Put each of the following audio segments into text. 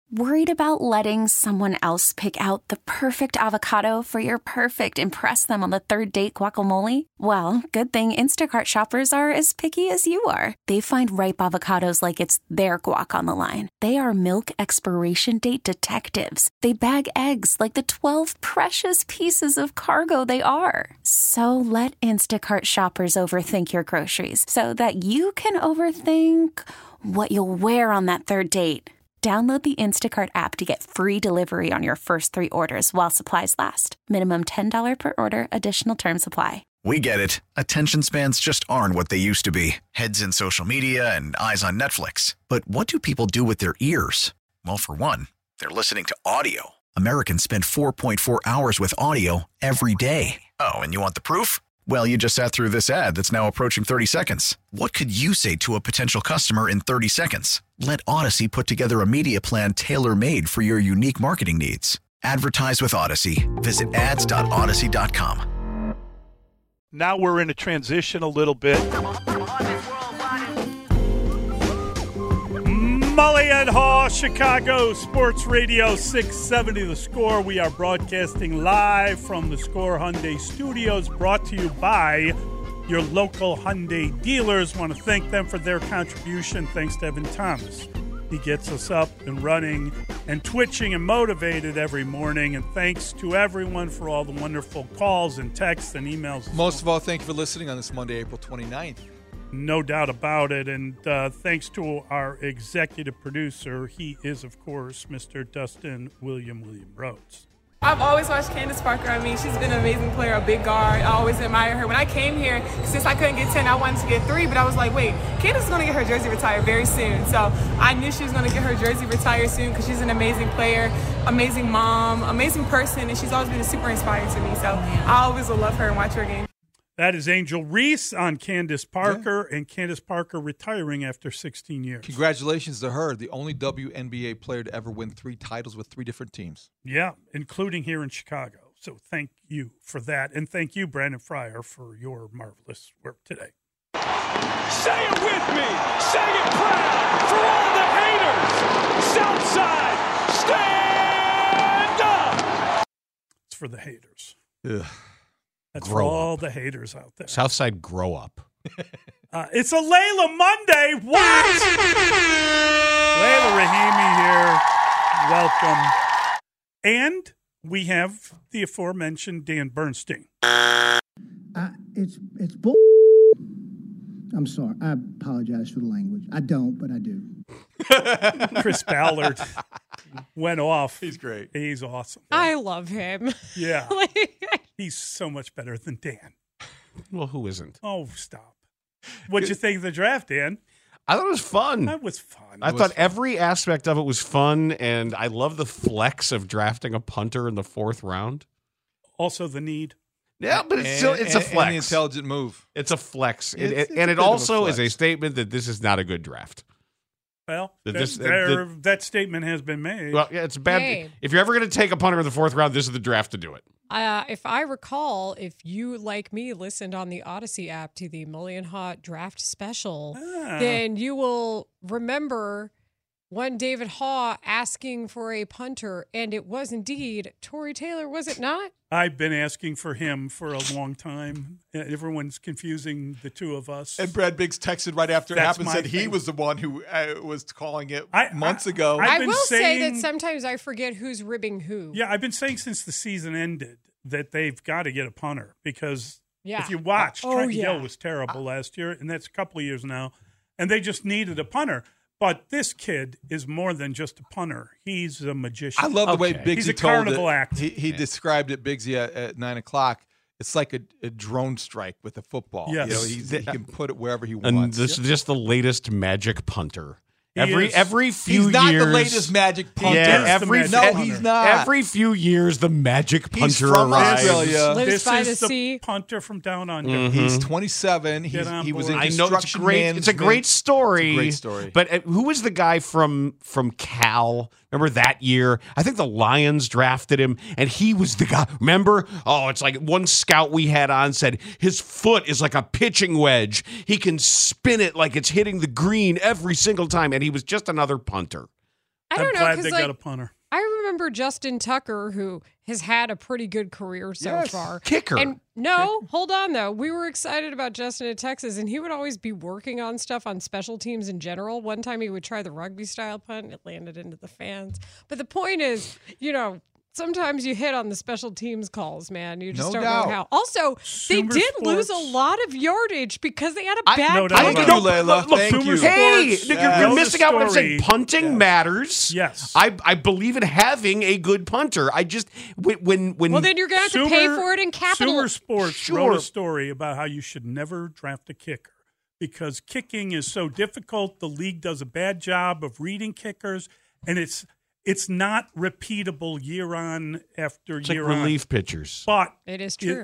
Worried about letting someone else pick out the perfect avocado for your perfect impress them on the third date guacamole? Well, good thing Instacart shoppers are as picky as you are. They find ripe avocados like it's their guac on the line. They are milk expiration date detectives. They bag eggs like the 12 precious pieces of cargo they are. So let Instacart shoppers overthink your groceries so that you can overthink what you'll wear on that third date. Download the Instacart app to get free delivery on your first 3 orders while supplies last. Minimum $10 per order. Additional terms apply. We get it. Attention spans just aren't what they used to be. Heads in social media and eyes on Netflix. But what do people do with their ears? Well, for one, they're listening to audio. Americans spend 4.4 hours with audio every day. Oh, and you want the proof? Well, you just sat through this ad that's now approaching 30 seconds. What could you say to a potential customer in 30 seconds? Let Odyssey put together a media plan tailor-made for your unique marketing needs. Advertise with Odyssey. Visit ads.odyssey.com. Now we're in a transition a little bit. Mully and Haw, Chicago Sports Radio 670 The Score. We are broadcasting live from the Score Hyundai Studios, brought to you by your local Hyundai dealers. Want to thank them for their contribution. Thanks to Evan Thomas. He gets us up and running and twitching and motivated every morning. And thanks to everyone for all the wonderful calls and texts and emails. Most of all, thank you for listening on this Monday, April 29th. No doubt about it. And thanks to our executive producer, he is, of course, Mr. Dustin William Rhodes. I've always watched Candace Parker. I mean, she's been an amazing player, a big guard. I always admire her. When I came here, since I couldn't get 10, I wanted to get 3, but I was like, wait, Candace is going to get her jersey retired very soon. So I knew she was going to get her jersey retired soon because she's an amazing player, amazing mom, amazing person, and she's always been super inspiring to me. So I always will love her and watch her game. That is Angel Reese on Candace Parker, and Candace Parker retiring after 16 years. Congratulations to her, the only WNBA player to ever win 3 titles with 3 different teams. Yeah, including here in Chicago. So thank you for that, and thank you, Brandon Fryer, for your marvelous work today. Say it with me. Say it proud for all the haters. Southside, stand up. It's for the haters. Ugh. That's Grow for all up. the haters out there. Southside, grow up. It's a Layla Monday. What? Layla Rahimi here. Welcome. And we have the aforementioned Dan Bernstein. It's bull. I'm sorry. I apologize for the language. I don't, but I do. Chris Ballard went off. He's great. He's awesome. I love him. Yeah. He's so much better than Dan. Well, who isn't? Oh, stop. What'd you think of the draft, Dan? I thought it was fun. That was fun. I thought every aspect of it was fun, and I love the flex of drafting a punter in the 4th round. Also the need. Yeah, but it's a flex. And the intelligent move. It's a flex. It's and a it bit of a also flex. is a statement that this is not a good draft. Well, That that statement has been made. Well, yeah, it's bad. Hey. If you're ever going to take a punter in the 4th round, this is the draft to do it. If I recall, if you, like me, listened on the Odyssey app to the Mully and Haw draft special, then you will remember one David Haw asking for a punter, and it was indeed Tory Taylor, was it not? I've been asking for him for a long time. Everyone's confusing the two of us. And Brad Biggs texted right after it That's happened, my said he thing. was the one who was calling it months ago. I've I been will say saying- that sometimes I forget who's ribbing who. Yeah, I've been saying since the season ended that they've got to get a punter because Yeah. if you watch, Oh, Trent yeah. Gill was terrible last year, and that's a couple of years now, and they just needed a punter. But this kid is more than just a punter. He's a magician. I love the way Biggsy He's a told carnival it. act. He described it, Biggsy, at 9 o'clock. It's like a drone strike with a football. Yes. You know, he can put it wherever he And wants. this is just the latest magic punter. He Every is. few He's not years, the latest magic punter. Yeah, is the magic no, punter. he's not. Every few years, the magic He's punter from arrives. Australia. Lives This by is the the sea. punter from down under. Mm-hmm. He's 27. He was in board. I know it's construction great. management. It's a great story. It's a great story. But who was the guy from Cal? Remember that year? I think the Lions drafted him, and he was the guy. Remember? Oh, it's like one scout we had on said his foot is like a pitching wedge. He can spin it like it's hitting the green every single time, and he was just another punter. I don't know, I'm glad 'cause, they like, got a punter. I remember Justin Tucker, who has had a pretty good career so far. Kicker. And no, hold on, though. We were excited about Justin at Texas, and he would always be working on stuff on special teams in general. One time he would try the rugby-style punt, and it landed into the fans. But the point is, sometimes you hit on the special teams calls, man. You just don't know how. Also, they Sumer did lose a Sports. lot of yardage because they had a no bad doubt punter. about it. Layla. Look, Thank you. Hey, Sports. you're Know missing the out what I'm saying. story. Punting matters. Yes. I believe in having a good punter. I just when Well, then you're going to have to pay Sumer- for it in capital. Sumer Sports Sure. wrote a story about how you should never draft a kicker because kicking is so difficult. The league does a bad job of reading kickers, and it's not repeatable year on after it's like year relief pitchers. But It is true.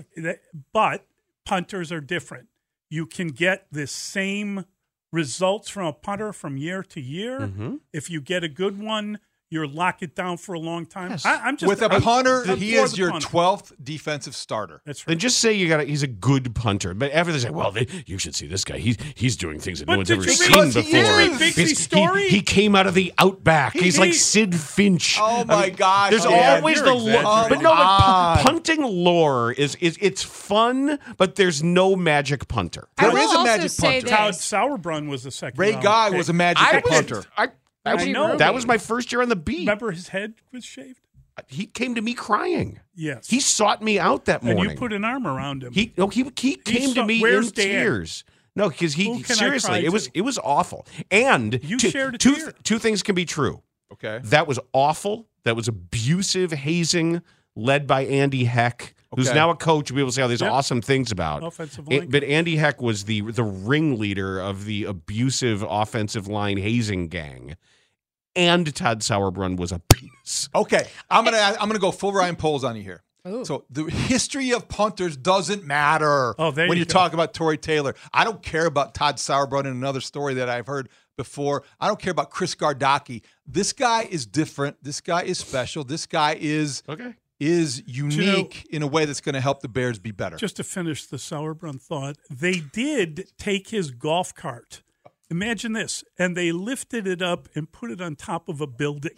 But punters are different. You can get the same results from a punter from year to year. Mm-hmm. If you get a good one, you're lock it down for a long time. Yes. I'm just With a punter, I'm he for is the your punter. 12th defensive starter. That's Then right. just say he's a good punter. But after they say, well, you should see this guy. He's doing things that no But one's did ever you seen read- before. did you read Bixie's Because story? He came out of the outback. He's like he- Sid Finch. Oh, my gosh, There's Dan, always you're the lore. exaggerating. But no, Come on. punting lore is it's fun, but there's no magic punter. I There will is a also magic say punter. Todd this. Sauerbrunn was the second Ray round Guy pick. was a magic punter. I know. That was my first year on the beat. Remember his head was shaved? He came to me crying. Yes. He sought me out that and morning. you put an arm around him. He came to me in where's Dan? tears. No, because Who can I seriously, cry it to? was awful. And You two, shared a two, tear. two things can be true. Okay. That was awful. That was abusive hazing led by Andy Heck, who's Okay. now a coach. We'll say all these Yep. awesome things about. Offensive line But Andy Heck was the ringleader of the abusive offensive line hazing gang. And Todd Sauerbrunn was a penis. Okay, I'm gonna go full Ryan Poles on you here. Ooh. So the history of punters doesn't matter Oh, there when you you go. talk about Torrey Taylor. I don't care about Todd Sauerbrunn in another story that I've heard before. I don't care about Chris Gardocki. This guy is different. This guy is special. This guy is unique in a way that's going to help the Bears be better. Just to finish the Sauerbrunn thought, they did take his golf cart. Imagine this. And they lifted it up and put it on top of a building.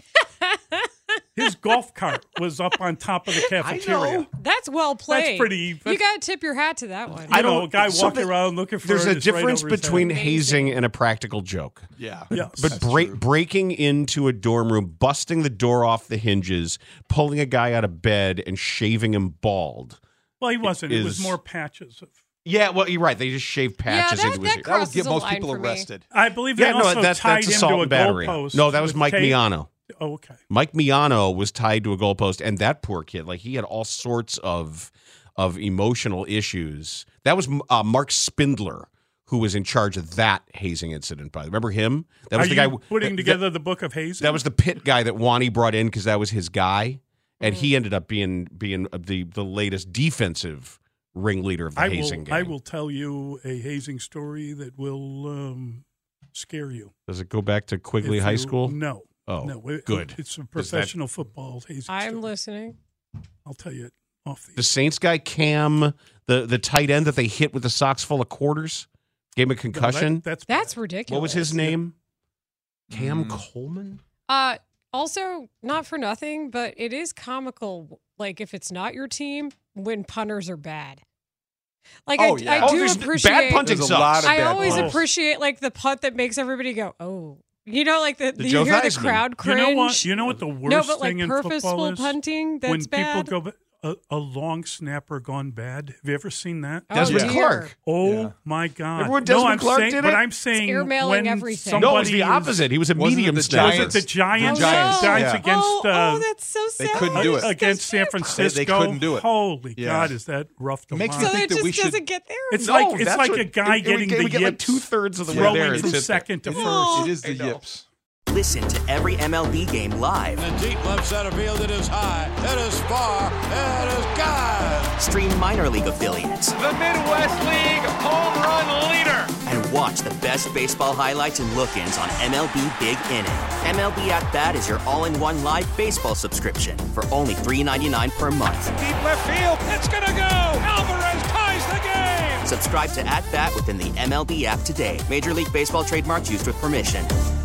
His golf cart was up on top of the cafeteria. That's well played. That's pretty. You got to tip your hat to that one. I don't know, a guy walking something- around looking for There's it a is right difference over his between head. hazing and a practical joke. Yeah. Yes. But breaking into a dorm room, busting the door off the hinges, pulling a guy out of bed, and shaving him bald. Well, he wasn't. It was is- more patches of. Yeah, well, you're right. They just shaved patches that- into his that That would crosses get a most line people for me. arrested. I believe Yeah, they no, also that's tied him assault to a and battery. goalpost. No, that was with Mike tape. Miano. Oh, okay. Mike Miano was tied to a goalpost, and that poor kid, like he had all sorts of emotional issues. That was Mark Spindler who was in charge of that hazing incident. By the way, remember him? That was Are the you guy putting together the book of hazing? That was the pit guy that Wani brought in because that was his guy, and he ended up being the latest defensive ringleader of the hazing gang. I will tell you a hazing story that will scare you. Does it go back to Quigley If High you- School? No. Oh, no. good. It's a professional football hazing I'm story. listening. I'll tell you it off the. The Saints guy, Cam, the tight end that they hit with the socks full of quarters, gave him a No, concussion. That's ridiculous. What was his name? Cam Coleman? Also, not for nothing, but it is comical, like, if it's not your team, when punters are bad. Like, Oh, I yeah. do there's appreciate... bad punting There's a sucks. lot of I bad always punts. appreciate, like, the punt that makes everybody go, oh. You know, like, you Joe hear the Theismann. crowd cringe. You know what the worst No, but, like, thing in football purposeful is? punting that's when bad. people go a long snapper gone bad. Have you ever seen that? Oh, Desmond dear. Clark. Oh Yeah. my God! Remember when no, Desmond I'm Clark saying, did but it? I'm saying airmailing when everything. somebody No, it was the opposite. He was a Wasn't it medium the snapper. Was it the Giants? Giants, Giants yeah. against that's so sad. They couldn't do it. against San Francisco. They couldn't do it. Holy Yeah. God, is that rough to It makes watch? me So think it that just we should- doesn't get there. It's No, like that's a what- guy it getting would the get like yips, 2/3 of the way throwing there and from sit there. second to first. Oh. It is the yips. Listen to every MLB game live. In the deep left center field, it is high, it is far, it is gone. Stream minor league affiliates The Midwest League home run leader. and watch the best baseball highlights and look-ins on MLB Big Inning. MLB At Bat is your all-in-one live baseball subscription for only $3.99 per month. Deep left field, it's gonna go. Alvarez ties the game. Subscribe to At Bat within the MLB app today. Major League Baseball trademarks used with permission.